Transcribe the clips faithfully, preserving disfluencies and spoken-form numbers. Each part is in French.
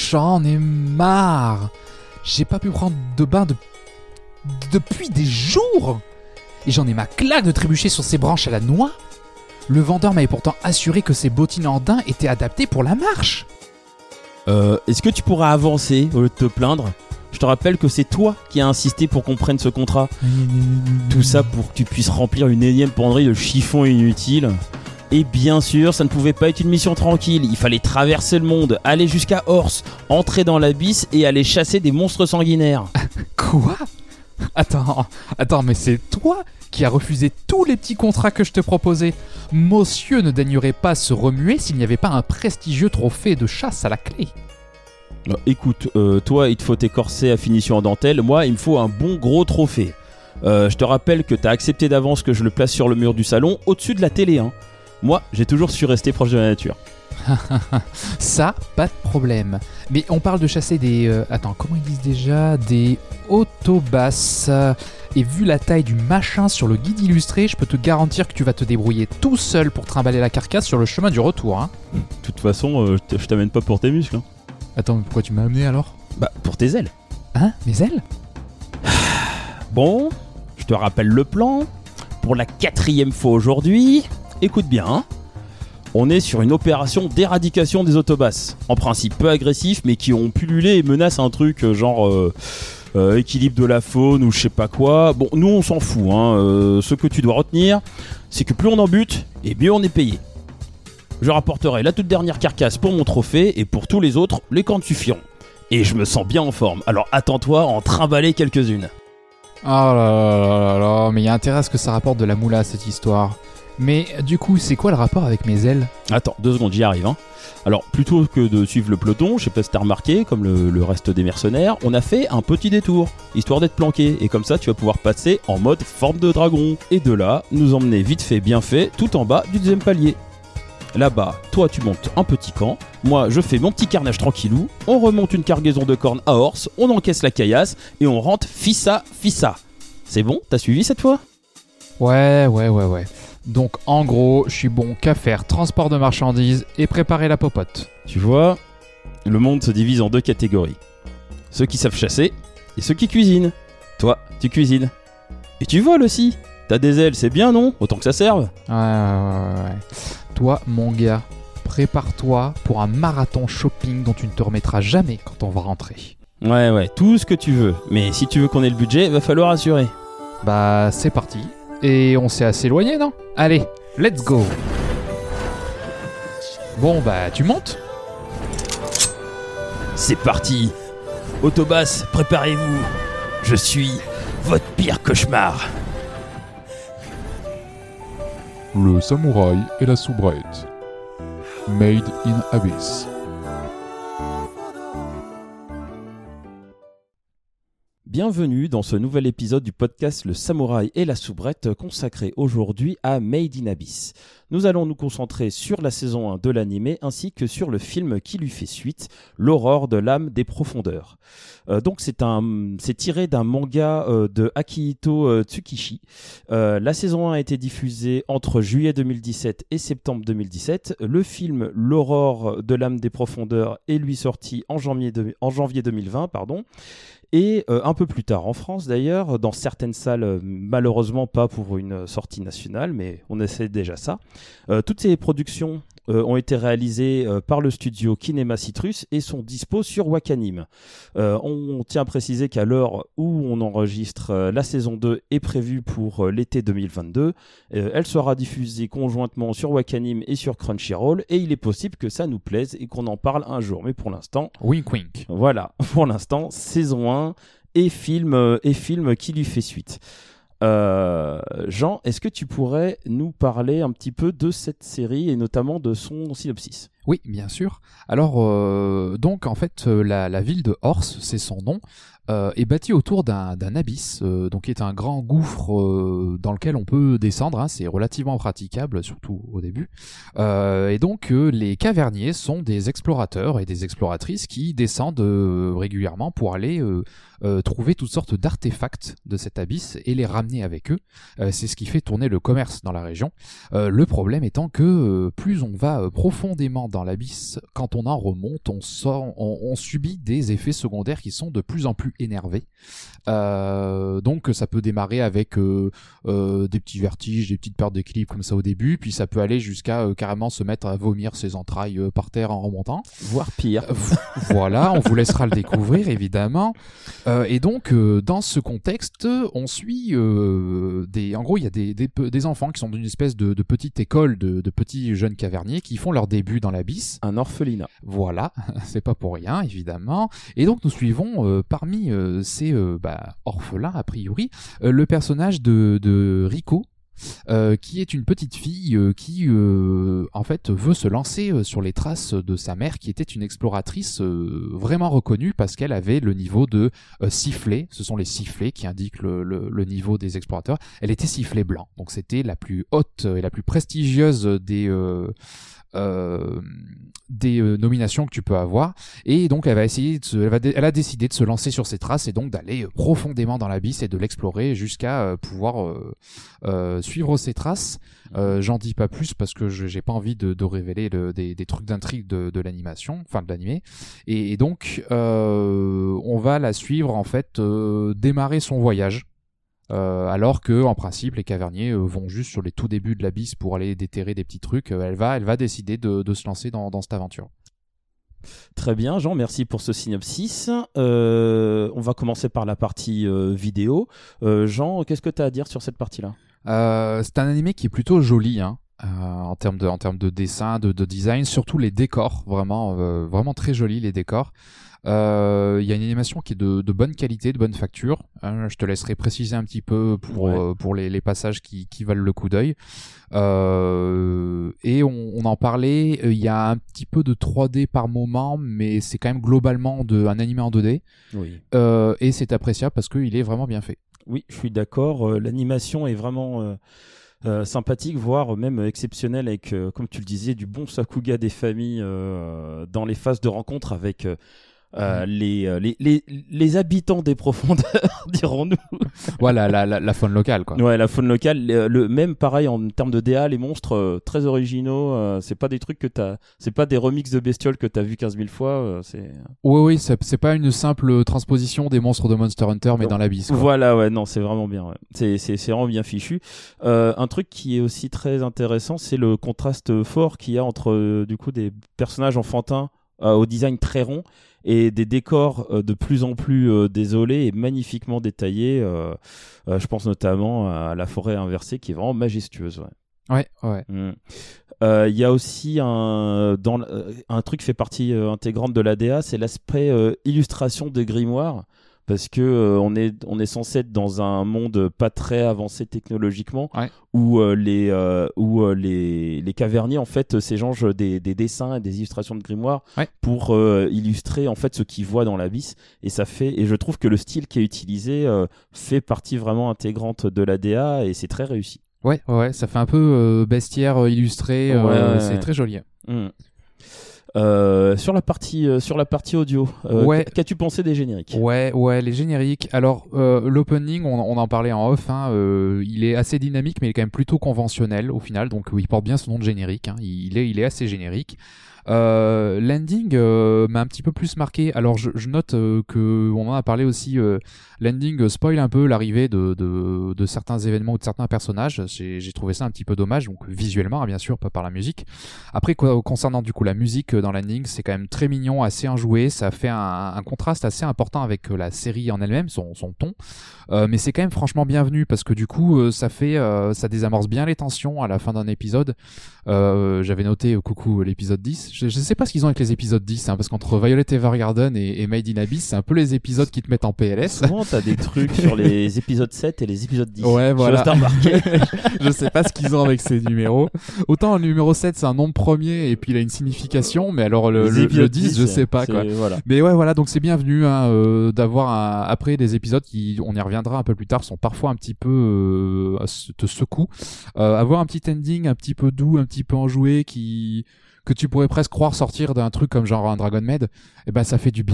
J'en ai marre. J'ai pas pu prendre de bain de... depuis des jours. Et j'en ai ma claque de trébucher sur ces branches à la noix. Le vendeur m'avait pourtant assuré que ces bottines en daim étaient adaptées pour la marche. Euh, est-ce que tu pourras avancer au lieu de te plaindre ? Je te rappelle que c'est toi qui as insisté pour qu'on prenne ce contrat. Tout ça pour que tu puisses remplir une énième penderie de chiffons inutiles. Et bien sûr, ça ne pouvait pas être une mission tranquille. Il fallait traverser le monde, aller jusqu'à Horse, entrer dans l'abysse et aller chasser des monstres sanguinaires. Quoi ? Attends, attends, mais c'est toi qui as refusé tous les petits contrats que je te proposais. Monsieur ne daignerait pas se remuer s'il n'y avait pas un prestigieux trophée de chasse à la clé. Euh, écoute, euh, toi, il te faut tes corsets à finition en dentelle. Moi, il me faut un bon gros trophée. Euh, je te rappelle que t'as accepté d'avance que je le place sur le mur du salon, au-dessus de la télé. Hein. Moi, j'ai toujours su rester proche de la nature. Ça, pas de problème. Mais on parle de chasser des... Euh, attends, comment ils disent déjà ? Des autobasses. Et vu la taille du machin sur le guide illustré, je peux te garantir que tu vas te débrouiller tout seul pour trimballer la carcasse sur le chemin du retour. Hein. De toute façon, euh, je t'amène pas pour tes muscles. Hein. Attends, mais pourquoi tu m'as amené alors ? Bah, pour tes ailes. Hein ? Mes ailes ? Bon, je te rappelle le plan. Pour la quatrième fois aujourd'hui, écoute bien, hein. On est sur une opération d'éradication des autobasses. En principe peu agressifs, mais qui ont pullulé et menacent un truc euh, genre euh, euh, équilibre de la faune ou je sais pas quoi. Bon, nous on s'en fout. Hein. Euh, ce que tu dois retenir, c'est que plus on en bute, et mieux on est payé. Je rapporterai la toute dernière carcasse pour mon trophée et pour tous les autres, les camps suffiront. Et je me sens bien en forme, alors attends-toi à en trimballer quelques-unes. Oh là là là là là, mais il y a intérêt à ce que ça rapporte de la moula cette histoire. Mais du coup, c'est quoi le rapport avec mes ailes ? Attends, deux secondes, j'y arrive. Hein. Alors, plutôt que de suivre le peloton, je sais pas si t'as remarqué, comme le, le reste des mercenaires, on a fait un petit détour, histoire d'être planqué. Et comme ça, tu vas pouvoir passer en mode forme de dragon. Et de là, nous emmener vite fait, bien fait, tout en bas du deuxième palier. Là-bas, toi, tu montes un petit camp. Moi, je fais mon petit carnage tranquillou. On remonte une cargaison de cornes à Horse, on encaisse la caillasse et on rentre fissa, fissa. C'est bon ? T'as suivi cette fois ? Ouais, ouais, ouais, ouais. Donc en gros, je suis bon qu'à faire transport de marchandises et préparer la popote. Tu vois, le monde se divise en deux catégories. Ceux qui savent chasser et ceux qui cuisinent. Toi, tu cuisines. Et tu voles aussi. T'as des ailes, c'est bien, non ? Autant que ça serve. Ouais, ouais, ouais, ouais. Toi, mon gars, prépare-toi pour un marathon shopping dont tu ne te remettras jamais quand on va rentrer. Ouais, ouais, tout ce que tu veux. Mais si tu veux qu'on ait le budget, va falloir assurer. Bah, c'est parti. Et on s'est assez éloigné, non ? Allez, let's go. Bon, bah, tu montes ? C'est parti. Autobass, préparez-vous. Je suis votre pire cauchemar. Le samouraï et la soubrette. Made in Abyss. Bienvenue dans ce nouvel épisode du podcast Le Samouraï et la Soubrette consacré aujourd'hui à Made in Abyss. Nous allons nous concentrer sur la saison un de l'animé ainsi que sur le film qui lui fait suite, L'aurore de l'âme des profondeurs. Euh, donc c'est, un, c'est tiré d'un manga euh, de Akihito euh, Tsukishi. Euh, la saison un a été diffusée entre juillet deux mille dix-sept et septembre deux mille dix-sept. Le film L'aurore de l'âme des profondeurs est lui sorti en janvier, de, en janvier deux mille vingt. Pardon. Et euh, un peu plus tard en France d'ailleurs, dans certaines salles, euh, malheureusement pas pour une sortie nationale, mais on essaie déjà ça. Euh, toutes ces productions euh, ont été réalisées euh, par le studio Kinema Citrus et sont dispo sur Wakanim. Euh, on, on tient à préciser qu'à l'heure où on enregistre, euh, la saison deux est prévue pour euh, l'été deux mille vingt-deux. Euh, elle sera diffusée conjointement sur Wakanim et sur Crunchyroll et il est possible que ça nous plaise et qu'on en parle un jour. Mais pour l'instant... Wink wink. Voilà, pour l'instant, saison un et film, euh, et film qui lui fait suite. Euh, Jean, est-ce que tu pourrais nous parler un petit peu de cette série et notamment de son synopsis ? Oui, bien sûr. Alors, euh, donc, en fait, euh, la, la ville de Horse, c'est son nom, euh, est bâtie autour d'un, d'un abysse, euh, donc qui est un grand gouffre euh, dans lequel on peut descendre. Hein, c'est relativement praticable, surtout au début. Euh, et donc, euh, les caverniers sont des explorateurs et des exploratrices qui descendent euh, régulièrement pour aller euh, euh, trouver toutes sortes d'artefacts de cet abysse et les ramener avec eux. Euh, c'est ce qui fait tourner le commerce dans la région. Euh, le problème étant que euh, plus on va euh, profondément dans l'abysse, quand on en remonte, on, sort, on, on subit des effets secondaires qui sont de plus en plus énervés. Euh, donc ça peut démarrer avec euh, euh, des petits vertiges, des petites pertes d'équilibre comme ça au début, puis ça peut aller jusqu'à euh, carrément se mettre à vomir ses entrailles euh, par terre en remontant. Voire pire. Euh, voilà, on vous laissera le découvrir évidemment. Euh, et donc euh, dans ce contexte, on suit euh, des, en gros il y a des, des, des enfants qui sont dans une espèce de, de petite école de, de petits jeunes caverniers qui font leur début dans l'abysse. Un orphelinat. Voilà, c'est pas pour rien évidemment. Et donc nous suivons euh, parmi euh, ces euh, bah, orphelins a priori euh, le personnage de, de Rico. Euh, qui est une petite fille euh, qui euh, en fait veut se lancer euh, sur les traces de sa mère qui était une exploratrice euh, vraiment reconnue parce qu'elle avait le niveau de euh, sifflet, ce sont les sifflets qui indiquent le, le, le niveau des explorateurs. Elle était sifflet blanc, donc c'était la plus haute et la plus prestigieuse des euh, Euh, des euh, nominations que tu peux avoir, et donc elle va essayer de se, elle, va dé, elle a décidé de se lancer sur ses traces et donc d'aller euh, profondément dans l'abysse et de l'explorer jusqu'à euh, pouvoir euh, euh, suivre ses traces. Euh, j'en dis pas plus parce que je, j'ai pas envie de, de révéler le, des, des trucs d'intrigue de, de l'animation, enfin de l'animé, et, et donc euh, on va la suivre en fait euh, démarrer son voyage. Euh, alors que en principe les caverniers euh, vont juste sur les tout débuts de l'abysse pour aller déterrer des petits trucs. Euh, elle va, elle va décider de, de se lancer dans, dans cette aventure. Très bien, Jean, merci pour ce synopsis. Euh, on va commencer par la partie euh, vidéo. Euh, Jean, qu'est-ce que tu as à dire sur cette partie-là ? euh, C'est un animé qui est plutôt joli, hein. Euh, en termes de, en termes de dessin, de, de design, surtout les décors, vraiment, euh, vraiment très jolis les décors. Il euh, y a une animation qui est de, de bonne qualité, de bonne facture. Hein, je te laisserai préciser un petit peu pour, ouais. euh, pour les, les passages qui, qui valent le coup d'œil. Euh, et on, on en parlait, il y a un petit peu de trois D par moment, mais c'est quand même globalement de, un animé en deux D. Oui. Euh, et c'est appréciable parce qu'il est vraiment bien fait. Oui, je suis d'accord. Euh, l'animation est vraiment... Euh... Euh, sympathique, voire même exceptionnel avec, euh, comme tu le disais, du bon sakuga des familles euh, dans les phases de rencontre avec euh, euh, mmh. les, les, les, les habitants des profondeurs, dirons-nous. Voilà, la, la, la faune locale, quoi. Ouais, la faune locale. Le, le, même pareil en termes de D A, les monstres euh, très originaux. Euh, c'est pas des trucs que t'as, c'est pas des remixes de bestioles que t'as vu quinze mille fois. Euh, c'est. Oui, oui, c'est, c'est pas une simple transposition des monstres de Monster Hunter, mais non. Dans l'abysse. Quoi. Voilà, ouais, non, c'est vraiment bien. Ouais. C'est, c'est, c'est vraiment bien fichu. Euh, un truc qui est aussi très intéressant, c'est le contraste fort qu'il y a entre euh, du coup des personnages enfantins euh, au design très rond et des décors euh, de plus en plus euh, désolés et magnifiquement détaillés. Euh, euh, je pense notamment à la forêt inversée qui est vraiment majestueuse. Ouais, ouais. ouais. Mmh. Il euh, y a aussi un, dans, euh, un truc qui fait partie euh, intégrante de l'A D A, c'est l'aspect euh, illustration des grimoires. Parce que euh, on est on est censé être dans un monde pas très avancé technologiquement, ouais. où euh, les euh, où euh, les les caverniers en fait s'échangent des des dessins et des illustrations de grimoires ouais. pour euh, illustrer en fait ce qu'ils voient dans l'abysse, et ça fait et je trouve que le style qui est utilisé euh, fait partie vraiment intégrante de l'A D A et c'est très réussi. Ouais ouais, ça fait un peu euh, bestiaire illustré, euh, ouais, ouais, c'est ouais. très joli. Mmh. Euh, sur la partie euh, sur la partie audio, euh, ouais. qu'as-tu pensé des génériques ? Ouais, ouais, les génériques. Alors, euh, l'opening, on, on en parlait en off. Hein, euh, il est assez dynamique, mais il est quand même plutôt conventionnel au final. Donc, il porte bien son nom de générique. Hein, il est, il est assez générique. Euh, l'ending euh, m'a un petit peu plus marqué. Alors je, je note euh, que on en a parlé aussi. Euh, l'ending spoil un peu l'arrivée de, de, de certains événements ou de certains personnages. J'ai, j'ai trouvé ça un petit peu dommage. Donc visuellement, hein, bien sûr, pas par la musique. Après, quoi, concernant du coup la musique dans l'ending, c'est quand même très mignon, assez enjoué. Ça fait un, un contraste assez important avec la série en elle-même, son, son ton. Euh, mais c'est quand même franchement bienvenu parce que du coup, euh, ça fait, euh, ça désamorce bien les tensions à la fin d'un épisode. Euh, j'avais noté euh, coucou l'épisode dix. Je, je sais pas ce qu'ils ont avec les épisodes dix, hein, parce qu'entre Violet Evergarden et, et Made in Abyss, c'est un peu les épisodes qui te mettent en P L S. Souvent, t'as des trucs sur les épisodes sept et les épisodes dix. Ouais, voilà. Je remarqué. Je sais pas ce qu'ils ont avec ces numéros. Autant le numéro sept, c'est un nombre premier et puis il a une signification, mais alors le, le, le dix, dix, je sais pas, quoi. Voilà. Mais ouais, voilà, donc c'est bienvenu hein, euh, d'avoir un, après des épisodes qui, on y reviendra un peu plus tard, sont parfois un petit peu euh, te secouent. Euh, avoir un petit ending un petit peu doux, un petit peu enjoué qui que tu pourrais presque croire sortir d'un truc comme genre un Dragon Maid, eh ben ça fait du bien.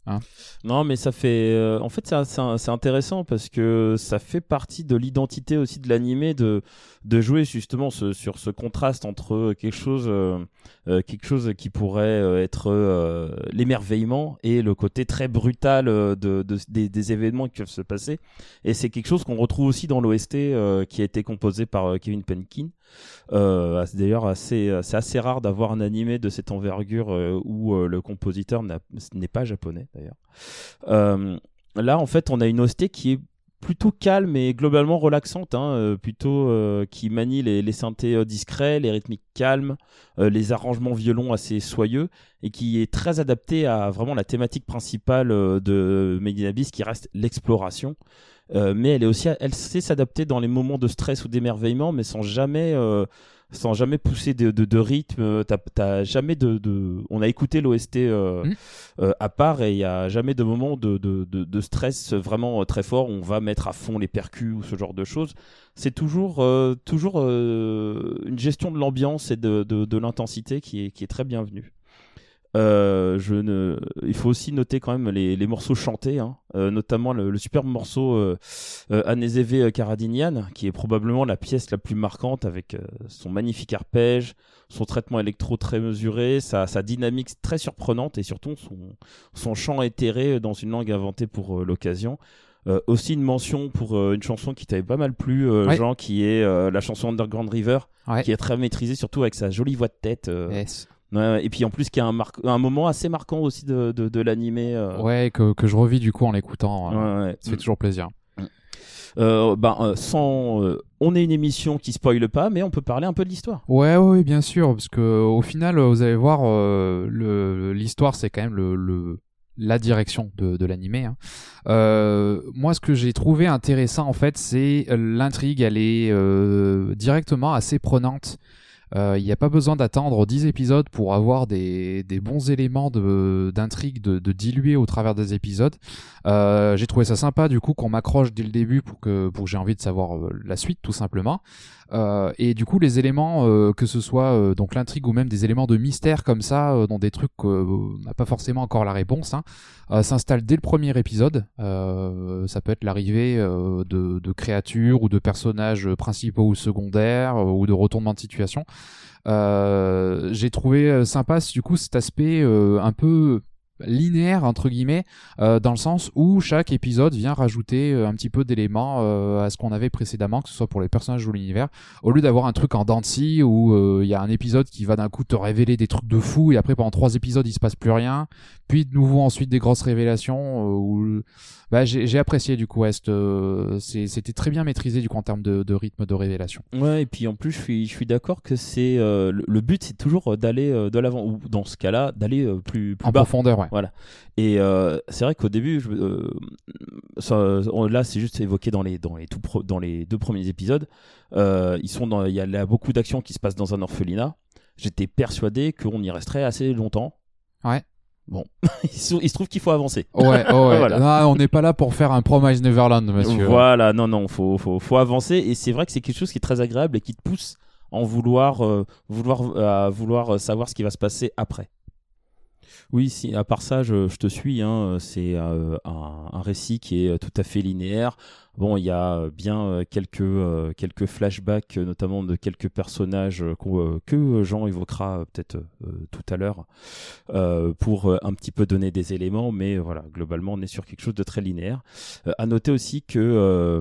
Hein. Non, mais ça fait. Euh, en fait, c'est, c'est, c'est intéressant parce que ça fait partie de l'identité aussi de l'animé de, de jouer justement ce, sur ce contraste entre quelque chose, euh, euh, quelque chose qui pourrait euh, être euh, l'émerveillement et le côté très brutal euh, de, de, des, des événements qui peuvent se passer. Et c'est quelque chose qu'on retrouve aussi dans l'O S T euh, qui a été composé par euh, Kevin Penkin. Euh, c'est d'ailleurs assez, c'est assez rare d'avoir un animé de cette envergure euh, où euh, le compositeur n'a, n'est pas japonais d'ailleurs. Euh, là en fait on a une O S T qui est plutôt calme et globalement relaxante, hein, euh, plutôt euh, qui manie les, les synthés euh, discrets, les rythmiques calmes, euh, les arrangements violons assez soyeux et qui est très adapté à vraiment la thématique principale euh, de Made in Abyss qui reste l'exploration. Euh, mais elle est aussi, elle sait s'adapter dans les moments de stress ou d'émerveillement, mais sans jamais, euh, sans jamais pousser de, de, de rythme. T'as, t'as jamais de, de, on a écouté l'O S T euh, mmh. euh, à part et il y a jamais de moment de, de, de, de stress vraiment très fort. On va mettre à fond les percus ou ce genre de choses. C'est toujours, euh, toujours euh, une gestion de l'ambiance et de, de, de l'intensité qui est, qui est très bienvenue. Euh, je ne... Il faut aussi noter quand même les, les morceaux chantés, hein. euh, notamment le, le superbe morceau euh, euh, Anezeve Karadinian, qui est probablement la pièce la plus marquante avec euh, son magnifique arpège, son traitement électro très mesuré, sa, sa dynamique très surprenante et surtout son, son chant éthéré dans une langue inventée pour euh, l'occasion. Euh, aussi une mention pour euh, une chanson qui t'avait pas mal plu, euh, ouais. Jean, qui est euh, la chanson Underground River, ouais. qui est très maîtrisée, surtout avec sa jolie voix de tête. Euh, yes. Ouais, et puis en plus, qui a un, mar- un moment assez marquant aussi de, de, de l'animé. Euh... Ouais, que, que je revis du coup en l'écoutant. Euh, ouais, ouais. Ça fait mmh. toujours plaisir. Euh, ben, euh, sans, euh, on est une émission qui spoile pas, mais on peut parler un peu de l'histoire. Ouais, ouais, bien sûr, parce que au final, vous allez voir, euh, le, l'histoire, c'est quand même le, le la direction de, de l'animé. Hein. Euh, moi, ce que j'ai trouvé intéressant, en fait, c'est l'intrigue. Elle est euh, directement assez prenante. Il euh, n'y a pas besoin d'attendre dix épisodes pour avoir des, des bons éléments de, d'intrigue de, de diluer au travers des épisodes. Euh, j'ai trouvé ça sympa du coup qu'on m'accroche dès le début pour que, pour que j'ai envie de savoir euh, la suite tout simplement. Euh, et du coup les éléments, euh, que ce soit euh, donc l'intrigue ou même des éléments de mystère comme ça, euh, dans des trucs qu'on n'a pas forcément encore la réponse, hein, euh, s'installent dès le premier épisode. Euh, ça peut être l'arrivée euh, de, de créatures ou de personnages principaux ou secondaires euh, ou de retournements de situation. Euh, j'ai trouvé sympa du coup cet aspect euh, un peu linéaire entre guillemets, euh, dans le sens où chaque épisode vient rajouter euh, un petit peu d'éléments euh, à ce qu'on avait précédemment, que ce soit pour les personnages ou l'univers, au lieu d'avoir un truc en dents de scie où il euh, y a un épisode qui va d'un coup te révéler des trucs de fou et après pendant trois épisodes il se passe plus rien, puis de nouveau ensuite des grosses révélations. Euh, où... bah, j'ai, j'ai apprécié du coup Est, euh, c'est, c'était très bien maîtrisé du coup en termes de, de rythme de révélation. Ouais, et puis en plus je suis, je suis d'accord que c'est euh, le, le but c'est toujours d'aller euh, de l'avant, ou dans ce cas-là d'aller euh, plus, plus en bas. profondeur, ouais. Voilà. Et euh, c'est vrai qu'au début, je, euh, ça, on, là, c'est juste évoqué dans les dans les tout pro, dans les deux premiers épisodes. Euh, ils sont dans, il y a là, beaucoup d'actions qui se passent dans un orphelinat. J'étais persuadé qu'on y resterait assez longtemps. Ouais. Bon, il, se, il se trouve qu'il faut avancer. Ouais, oh ouais. Voilà. Non, on n'est pas là pour faire un Promise Neverland, monsieur. Voilà, non, non, faut, faut, faut avancer. Et c'est vrai que c'est quelque chose qui est très agréable et qui te pousse en vouloir, euh, vouloir, à vouloir savoir ce qui va se passer après. Oui, si, à part ça, je, je te suis. Hein, c'est euh, un, un récit qui est tout à fait linéaire. Bon, il y a bien quelques, euh, quelques flashbacks, notamment de quelques personnages euh, que Jean évoquera peut-être euh, tout à l'heure, euh, pour un petit peu donner des éléments. Mais voilà, globalement, on est sur quelque chose de très linéaire. Euh, à noter aussi que, euh,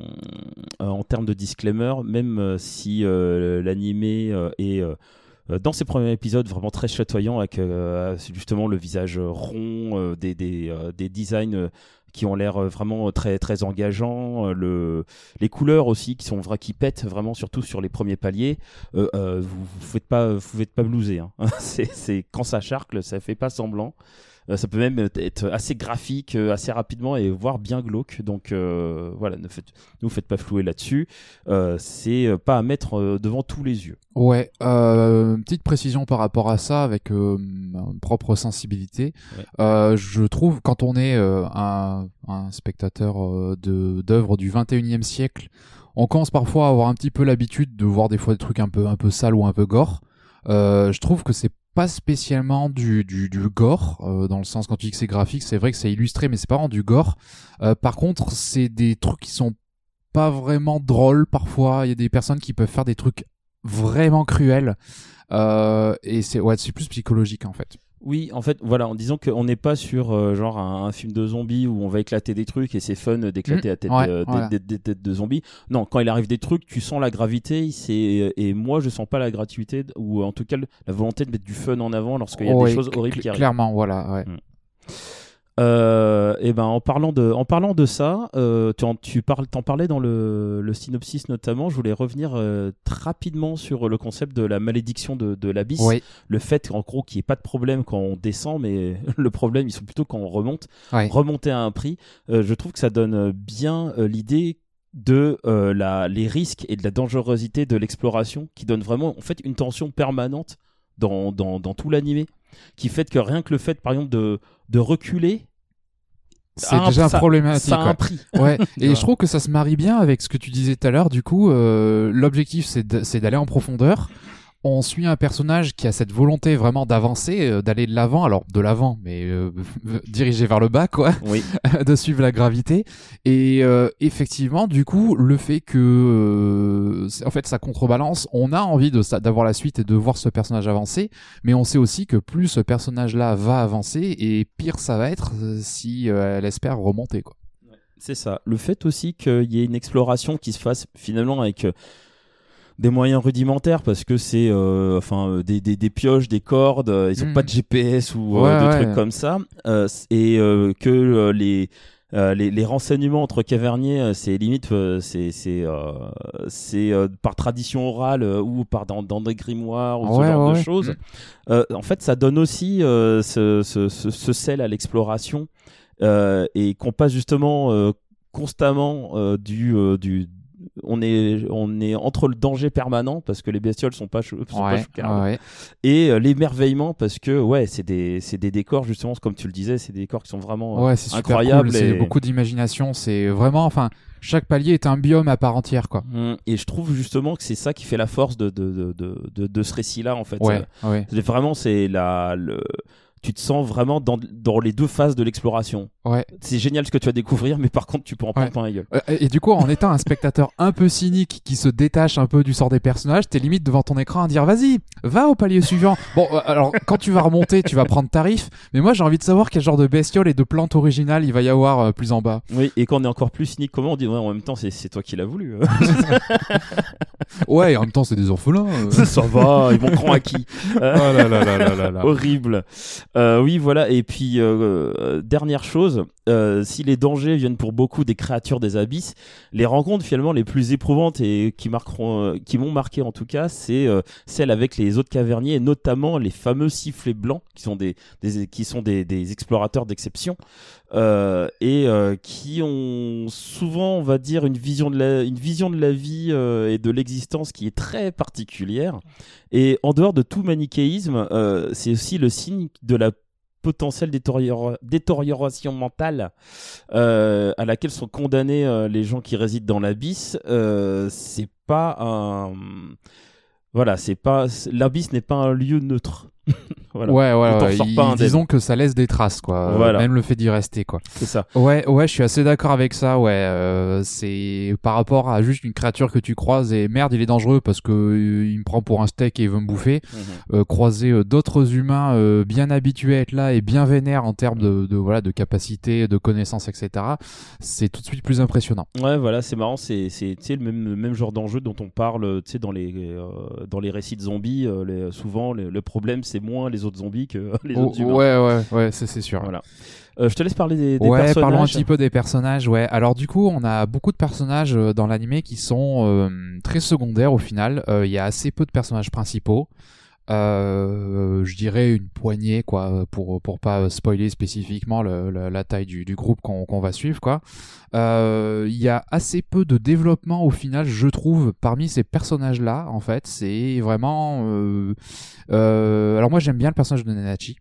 en termes de disclaimer, même si euh, l'animé euh, est... Euh, dans ces premiers épisodes vraiment très chatoyants avec euh, justement le visage rond, euh, des, des, euh, des designs euh, qui ont l'air vraiment très, très engageants, euh, le, les couleurs aussi qui sont vrais, qui pètent vraiment surtout sur les premiers paliers. Euh, euh, vous ne faites pas, vous faites pas blouser, hein. c'est, c'est, quand ça charcle, ça ne fait pas semblant. Euh, ça peut même être assez graphique, euh, assez rapidement et voire bien glauque. Donc euh, voilà, ne, faites, ne vous faites pas flouer là-dessus. Euh, c'est pas à mettre euh, devant tous les yeux. Ouais, euh, petite précision par rapport à ça avec euh, ma propre sensibilité. Ouais. Euh, je trouve quand on est euh, un, un spectateur euh, de, d'œuvres du vingt et unième siècle, on commence parfois à avoir un petit peu l'habitude de voir des fois des trucs un peu, un peu sales ou un peu gore. Euh, je trouve que c'est pas spécialement du du, du gore euh, dans le sens quand tu dis que c'est graphique, c'est vrai que c'est illustré, mais c'est pas vraiment du gore. Euh, par contre, c'est des trucs qui sont pas vraiment drôles parfois. Il y a des personnes qui peuvent faire des trucs vraiment cruels euh, et c'est ouais, c'est plus psychologique en fait. Oui, en fait, voilà, en disant qu'on n'est pas sur euh, genre un, un film de zombies où on va éclater des trucs et c'est fun d'éclater Mmh, la tête, ouais, euh, voilà. des, des- des têtes de zombies. Non, quand il arrive des trucs, tu sens la gravité, c'est et moi je sens pas la gratuité ou en tout cas la volonté de mettre du fun en avant lorsqu'il y a Ouais, des choses horribles cl- qui arrivent. clairement, voilà, ouais. Mmh. Euh, et ben en parlant de en parlant de ça, euh, tu en, tu parles t'en parlais dans le, le synopsis notamment. Je voulais revenir euh, rapidement sur le concept de la malédiction de, de l'abysse. Oui, Le fait qu'en gros qu'il n'y ait pas de problème quand on descend, mais le problème ils sont plutôt quand on remonte. ouais. Remonter à un prix, euh, je trouve que ça donne bien euh, l'idée de euh, la, les risques et de la dangerosité de l'exploration, qui donne vraiment en fait une tension permanente dans, dans, dans tout l'animé, qui fait que rien que le fait par exemple de, de reculer, C'est ah, déjà ça- problématique. ça a un ouais. prix. Ouais, et vois. je trouve que ça se marie bien avec ce que tu disais tout à l'heure. Du coup, euh, l'objectif c'est de- c'est d'aller en profondeur. On suit un personnage qui a cette volonté vraiment d'avancer, euh, d'aller de l'avant, alors de l'avant, mais euh, dirigé vers le bas, quoi, Oui. de suivre la gravité. Et euh, effectivement, du coup, le fait que, euh, c'est- en fait, ça contrebalance, on a envie de ça- d'avoir la suite et de voir ce personnage avancer, mais on sait aussi que plus ce personnage-là va avancer, et pire ça va être euh, si euh, elle espère remonter, quoi. C'est ça. Le fait aussi qu'il y ait une exploration qui se fasse finalement avec euh, des moyens rudimentaires, parce que c'est euh, enfin euh, des, des, des pioches, des cordes, euh, ils ont Mhm. pas de G P S ou euh, Ouais, de ouais. trucs comme ça, euh, c- et euh, que euh, les, euh, les les renseignements entre caverniers, euh, c'est limite euh, c'est c'est euh, c'est euh, par tradition orale euh, ou par dans, dans des grimoires ou Ouais, ce genre ouais, de ouais. choses. Mhm. Euh, en fait, ça donne aussi euh, ce, ce, ce, ce sel à l'exploration, euh, et qu'on passe justement euh, constamment euh, du, euh, du on est on est entre le danger permanent parce que les bestioles sont pas chou- sont pas Ouais, choucardes, ouais, ouais. et euh, l'émerveillement parce que ouais c'est des c'est des décors justement comme tu le disais, c'est des décors qui sont vraiment euh, Ouais, c'est super incroyables cool. C'est et... beaucoup d'imagination. C'est vraiment, enfin, chaque palier est un biome à part entière, quoi. Mm. Et je trouve justement que c'est ça qui fait la force de de de de, de, de ce récit-là en fait. Ouais, Euh, ouais, c'est vraiment c'est la le tu te sens vraiment dans, dans les deux phases de l'exploration. ouais. C'est génial ce que tu vas découvrir, mais par contre tu peux en prendre Ouais. plein la gueule. Euh, Et, et du coup, en étant un spectateur un peu cynique qui se détache un peu du sort des personnages, t'es limite devant ton écran à dire vas-y, va au palier suivant. Bon, euh, alors quand tu vas remonter, tu vas prendre tarif, mais moi j'ai envie de savoir quel genre de bestiole et de plante originale il va y avoir euh, plus en bas. Oui, et quand on est encore plus cynique, comment on dit ouais, en même temps c'est, c'est toi qui l'as voulu. Ouais, et en même temps c'est des orphelins. euh. Ça va, ils vont cran à qui Oh là là là là là là. Horrible. Euh, oui, voilà. Et puis, euh, euh, dernière chose, euh, si les dangers viennent pour beaucoup des créatures des abysses, les rencontres finalement les plus éprouvantes et qui marqueront, euh, qui m'ont marqué en tout cas, c'est euh, celles avec les autres caverniers, et notamment les fameux sifflets blancs, qui sont des, des qui sont des, des explorateurs d'exception, euh, et euh, qui ont souvent, on va dire, une vision de la, une vision de la vie euh, et de l'existence qui est très particulière. Et en dehors de tout manichéisme, euh, c'est aussi le signe de la potentielle détériora- détérioration mentale euh, à laquelle sont condamnés euh, les gens qui résident dans l'abysse. Euh, c'est pas un... Voilà, c'est pas... c'est- L'abysse n'est pas un lieu neutre. Voilà. Ouais, ouais, On t'en ouais. sort Ils- pas indemne. disons que ça laisse des traces, quoi. Voilà. Même le fait d'y rester, quoi. C'est ça. Ouais, ouais, je suis assez d'accord avec ça. Ouais, euh, c'est par rapport à juste une créature que tu croises et merde, il est dangereux parce que euh, il me prend pour un steak et il veut me bouffer. Mhm. Euh, croiser euh, d'autres humains euh, bien habitués à être là et bien vénères en termes de, de voilà de capacité, de connaissances, et cetera. C'est tout de suite plus impressionnant. Ouais, voilà, c'est marrant, c'est c'est tu sais, le même le même genre d'enjeu dont on parle, tu sais, dans les euh, dans les récits de zombies, euh, les- souvent le, le problème c'est moins les autres zombies que euh, les Oh, autres humains. ouais, ouais, ouais, c'est c'est sûr. Voilà. Euh, je te laisse parler des, des Ouais, personnages. parlons un petit peu des personnages. Ouais. Alors du coup, on a beaucoup de personnages euh, dans l'animé qui sont euh, très secondaires au final. Euh, Il y a assez peu de personnages principaux. Euh, je dirais une poignée, quoi, pour pour pas spoiler spécifiquement le, le- la taille du, du groupe qu'on qu'on va suivre, quoi. Euh, Il y a assez peu de développement au final, je trouve, parmi ces personnages-là. En fait, c'est vraiment. Euh, euh, alors moi, j'aime bien le personnage de Nenachi.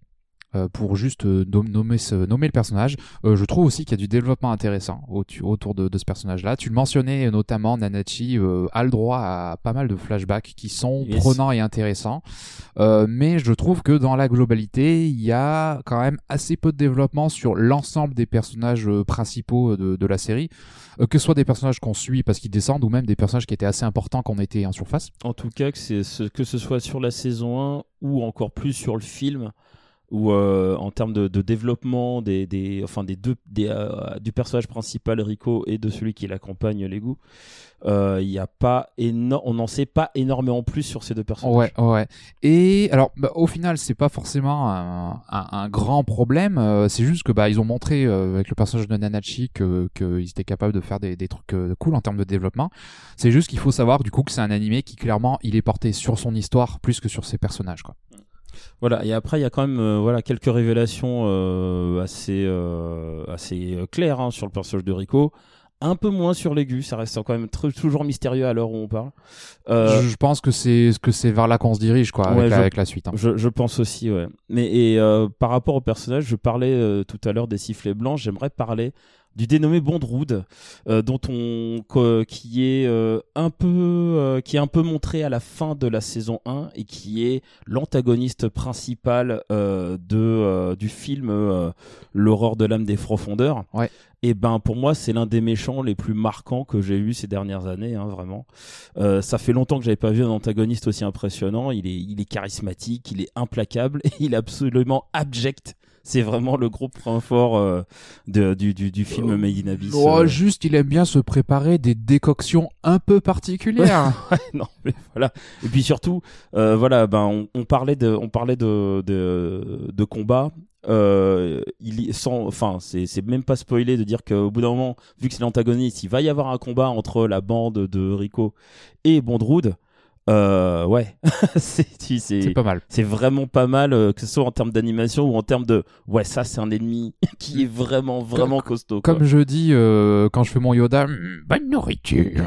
Euh, pour juste euh, nommer, ce, nommer le personnage. Euh, je trouve aussi qu'il y a du développement intéressant au, autour de, de ce personnage-là. Tu le mentionnais notamment, Nanachi euh, a le droit à pas mal de flashbacks qui sont yes. prenants et intéressants. Euh, mais je trouve que dans la globalité, il y a quand même assez peu de développement sur l'ensemble des personnages euh, principaux de, de la série. Euh, que ce soit des personnages qu'on suit parce qu'ils descendent ou même des personnages qui étaient assez importants qu'on était en surface. En tout cas, que, c'est ce, que ce soit sur la saison un ou encore plus sur le film, ou euh, en termes de, de développement des, des, enfin des deux, des, euh, du personnage principal Rico et de celui qui l'accompagne Legu, euh, y a pas éno- on n'en sait pas énormément plus sur ces deux personnages. Ouais, ouais. Et alors, bah, au final, c'est pas forcément un, un, un grand problème. Euh, c'est juste que bah ils ont montré euh, avec le personnage de Nanachi que qu'ils étaient capables de faire des, des trucs euh, cool en termes de développement. C'est juste qu'il faut savoir du coup que c'est un animé qui clairement il est porté sur son histoire plus que sur ses personnages, quoi. Voilà, et après il y a quand même euh, voilà, quelques révélations euh, assez, euh, assez euh, claires hein, sur le personnage de Rico. Un peu moins sur l'aigu, ça reste quand même tr- toujours mystérieux à l'heure où on parle. Euh, je, je pense que c'est, que c'est vers là qu'on se dirige, quoi, ouais, avec, je, la, avec la suite. Hein. Je, je pense aussi, ouais. Mais et, euh, par rapport au personnage, je parlais euh, tout à l'heure des sifflets blancs, j'aimerais parler du dénommé Bondrood, euh, dont on qu- qui est euh, un peu euh, qui est un peu montré à la fin de la saison un et qui est l'antagoniste principal euh, de euh, du film euh, L'horreur de l'âme des profondeurs. Ouais. Et ben pour moi c'est l'un des méchants les plus marquants que j'ai eu ces dernières années, hein, vraiment. Euh, ça fait longtemps que j'avais pas vu un antagoniste aussi impressionnant. Il est il est charismatique, il est implacable et il est absolument abject. C'est vraiment le gros point fort euh, de, du, du, du film euh, Made in Abyss. Oh, euh... Juste, il aime bien se préparer des décoctions un peu particulières. ouais, non, mais voilà. Et puis surtout, euh, voilà, ben on, on parlait de, on parlait de, de, de combat. Euh, il sans, enfin, c'est, c'est même pas spoilé de dire qu'au bout d'un moment, vu que c'est l'antagoniste, il va y avoir un combat entre la bande de Rico et Bondrood. Euh, ouais, c'est, c'est, c'est pas mal. C'est vraiment pas mal, euh, que ce soit en termes d'animation ou en termes de ouais, ça c'est un ennemi qui est vraiment vraiment comme, costaud. Quoi. Comme je dis euh, quand je fais mon Yoda, bonne nourriture.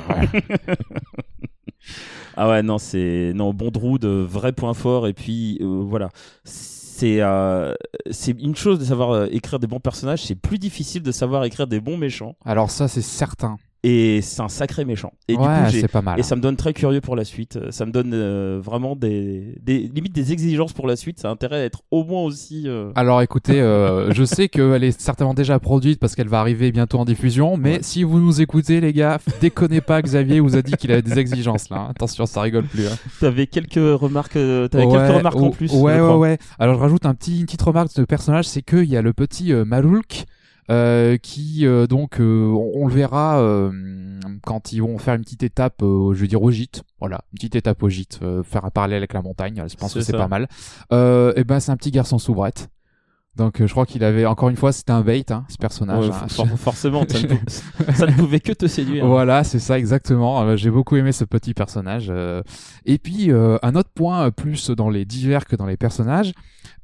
Ah ouais, non, c'est non Bondrood, euh, vrai point fort et puis euh, voilà. C'est, euh, c'est une chose de savoir euh, écrire des bons personnages, c'est plus difficile de savoir écrire des bons méchants. Alors ça, c'est certain. Et c'est un sacré méchant. Et ouais, du coup, j'ai... c'est pas mal. Et ça me donne très curieux pour la suite. Ça me donne euh, vraiment des... des limite des exigences pour la suite. Ça a intérêt à être au moins aussi. Euh... Alors écoutez, euh, je sais qu'elle est certainement déjà produite parce qu'elle va arriver bientôt en diffusion. Mais ouais. Si vous nous écoutez, les gars, déconnez pas. Xavier vous a dit qu'il avait des exigences là. Attention, ça rigole plus. Hein. T'avais quelques remarques. Euh, t'avais ouais, quelques remarques ou, en plus. Ouais, ouais, ouais. Alors je rajoute un petit, une petite remarque de personnage, c'est qu'il y a le petit euh, Malulk. Euh, qui euh, donc euh, on, on le verra euh, quand ils vont faire une petite étape euh, je veux dire au gîte, voilà, une petite étape au gîte, euh, faire un parallèle avec la montagne, je pense c'est que c'est ça. Pas mal. Euh, et ben c'est un petit garçon soubrette. Donc euh, je crois qu'il avait, encore une fois, c'était un bait, hein, ce personnage. Ouais, hein. for- forcément, ça ne, pouvait, ça ne pouvait que te séduire. Voilà, c'est ça exactement. Euh, j'ai beaucoup aimé ce petit personnage. Euh, et puis euh, un autre point, euh, plus dans les divers que dans les personnages.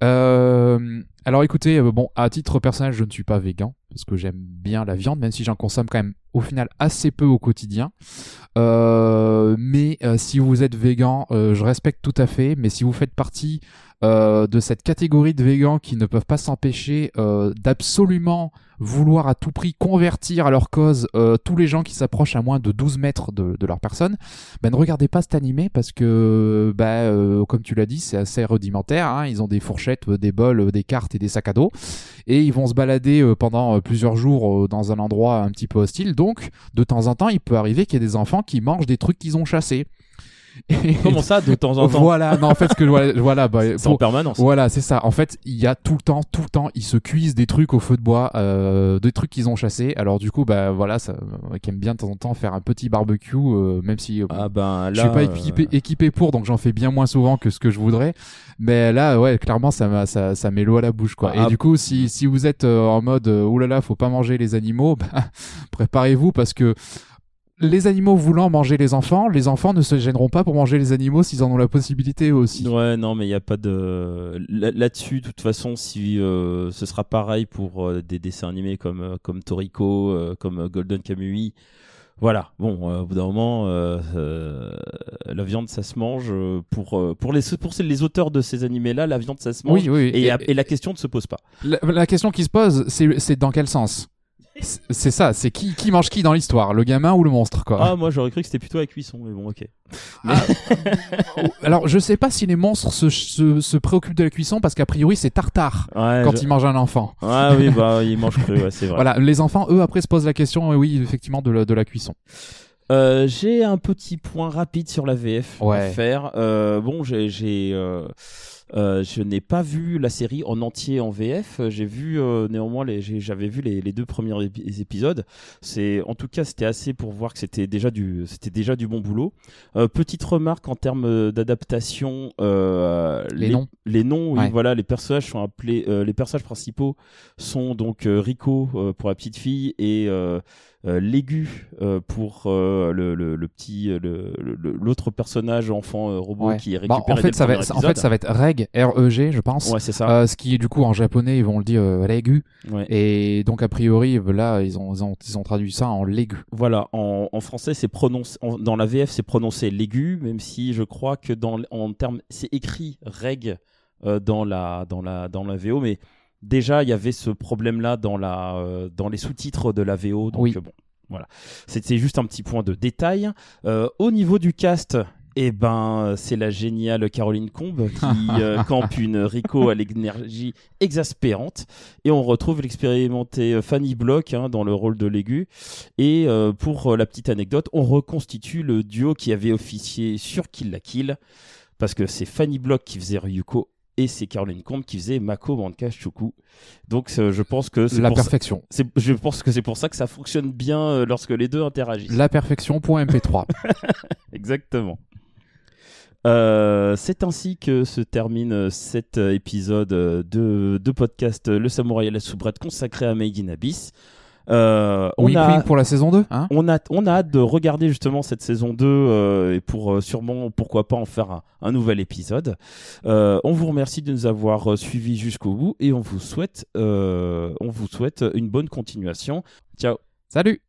Euh, alors écoutez, euh, bon, à titre personnel, je ne suis pas végan parce que j'aime bien la viande, même si j'en consomme quand même au final assez peu au quotidien. Euh, mais euh, si vous êtes végan, euh, je respecte tout à fait. Mais si vous faites partie Euh, de cette catégorie de végans qui ne peuvent pas s'empêcher euh, d'absolument vouloir à tout prix convertir à leur cause euh, tous les gens qui s'approchent à moins de douze mètres de, de leur personne, ben ne regardez pas cet animé parce que, ben, euh, comme tu l'as dit, c'est assez rudimentaire, hein. Ils ont des fourchettes, des bols, des cartes et des sacs à dos et ils vont se balader euh, pendant plusieurs jours euh, dans un endroit un petit peu hostile, donc de temps en temps il peut arriver qu'il y ait des enfants qui mangent des trucs qu'ils ont chassés. Et comment ça, de temps en temps? Voilà, non, en fait, ce que voilà, voilà bah, c'est pour, en permanence. Voilà, c'est ça. En fait, il y a tout le temps, tout le temps, ils se cuisent des trucs au feu de bois, euh, des trucs qu'ils ont chassés. Alors du coup, bah voilà, ça, euh, qui aime bien de temps en temps faire un petit barbecue, euh, même si euh, ah ben, là, je suis pas équipé, euh... équipé pour, donc j'en fais bien moins souvent que ce que je voudrais. Mais là, ouais, clairement, ça m'a, ça, ça met l'eau à la bouche, quoi. Ah, et ah, du coup, si si vous êtes euh, en mode, euh, oulala, faut pas manger les animaux, bah, préparez-vous parce que les animaux voulant manger les enfants, les enfants ne se gêneront pas pour manger les animaux s'ils en ont la possibilité aussi. Ouais, non, mais il y a pas de Là- là-dessus. De toute façon, si euh, ce sera pareil pour euh, des dessins animés comme euh, comme Toriko, euh, comme euh, Golden Kamuy, Voilà, bon, euh, au bout d'un moment, euh, euh, la viande, ça se mange. euh, Pour, euh, pour, les, pour les auteurs de ces animés-là, la viande, ça se mange. Oui, oui. Et, Et, et la question ne se pose pas. la, la question qui se pose, c'est, c'est dans quel sens? C'est c'est ça, c'est qui, qui mange qui dans l'histoire, le gamin ou le monstre, quoi. Ah, moi, j'aurais cru que c'était plutôt la cuisson, mais bon, ok. Mais- Alors, je sais pas si les monstres se, se, se préoccupent de la cuisson, parce qu'a priori, c'est Tartare Ouais, quand je- ils mangent un enfant. Ah oui, bah, ils mangent cru, ouais, c'est vrai. Voilà, les enfants, eux, après, se posent la question, euh, oui, effectivement, de la, de la cuisson. Euh, j'ai un petit point rapide sur la V F Ouais. à faire. Euh, bon, j'ai, j'ai, euh, euh, je n'ai pas vu la série en entier en V F. J'ai vu euh, néanmoins, les, j'ai- j'avais vu les, les deux premiers épi- épisodes. C'est, en tout cas, c'était assez pour voir que c'était déjà du, c'était déjà du bon boulot. Euh, petite remarque en termes d'adaptation, euh, Les noms. les noms, oui, Ouais. voilà, les personnages sont appelés, euh, les personnages principaux sont donc euh, Rico euh, pour la petite fille et euh, euh, L'aigu euh, pour euh, le, le, le petit euh, le, le- l'autre personnage enfant euh, robot Ouais. qui est Bah, récupéré en, dès fait, le ça va, premier être- en épisode. fait, ça va être Reg, R E G, je pense. Ouais, c'est ça. Euh, ce qui est du coup en japonais, ils vont le dire euh, Regu. Ouais. Et donc, a priori, là, ils ont, ils ont, ils ont traduit ça en Légu. Voilà, en, en français, c'est prononcé, en- dans la V F, c'est prononcé l'aigu, même si je crois que dans, en termes, c'est écrit reg euh, dans la dans la dans la V O, mais déjà il y avait ce problème-là dans la euh, dans les sous-titres de la V O, donc Oui. euh, bon, voilà, c'était juste un petit point de détail. Euh, au niveau du cast. Eh ben, c'est la géniale Caroline Combe qui euh, campe une Rico à l'énergie exaspérante. Et on retrouve l'expérimentée Fanny Block hein, dans le rôle de l'aigu. Et euh, pour euh, la petite anecdote, on reconstitue le duo qui avait officié sur Kill la Kill. Parce que c'est Fanny Block qui faisait Ryuko et c'est Caroline Combe qui faisait Mako Manka Shuku. Donc euh, je pense que c'est La pour ça- perfection. c'est- je pense que c'est pour ça que ça fonctionne bien euh, lorsque les deux interagissent. La perfection point M P trois. Exactement. Euh, c'est ainsi que se termine cet euh, épisode euh, de, de podcast euh, Le Samouraï et la Soubrette consacré à Made in Abyss. Euh, on, Wink a, wink pour la saison deux, hein. on, a, on a hâte de regarder justement cette saison deux euh, et pour euh, sûrement, pourquoi pas, en faire un, un nouvel épisode. Euh, on vous remercie de nous avoir euh, suivis jusqu'au bout et on vous souhaite, euh, on vous souhaite une bonne continuation. Ciao. Salut!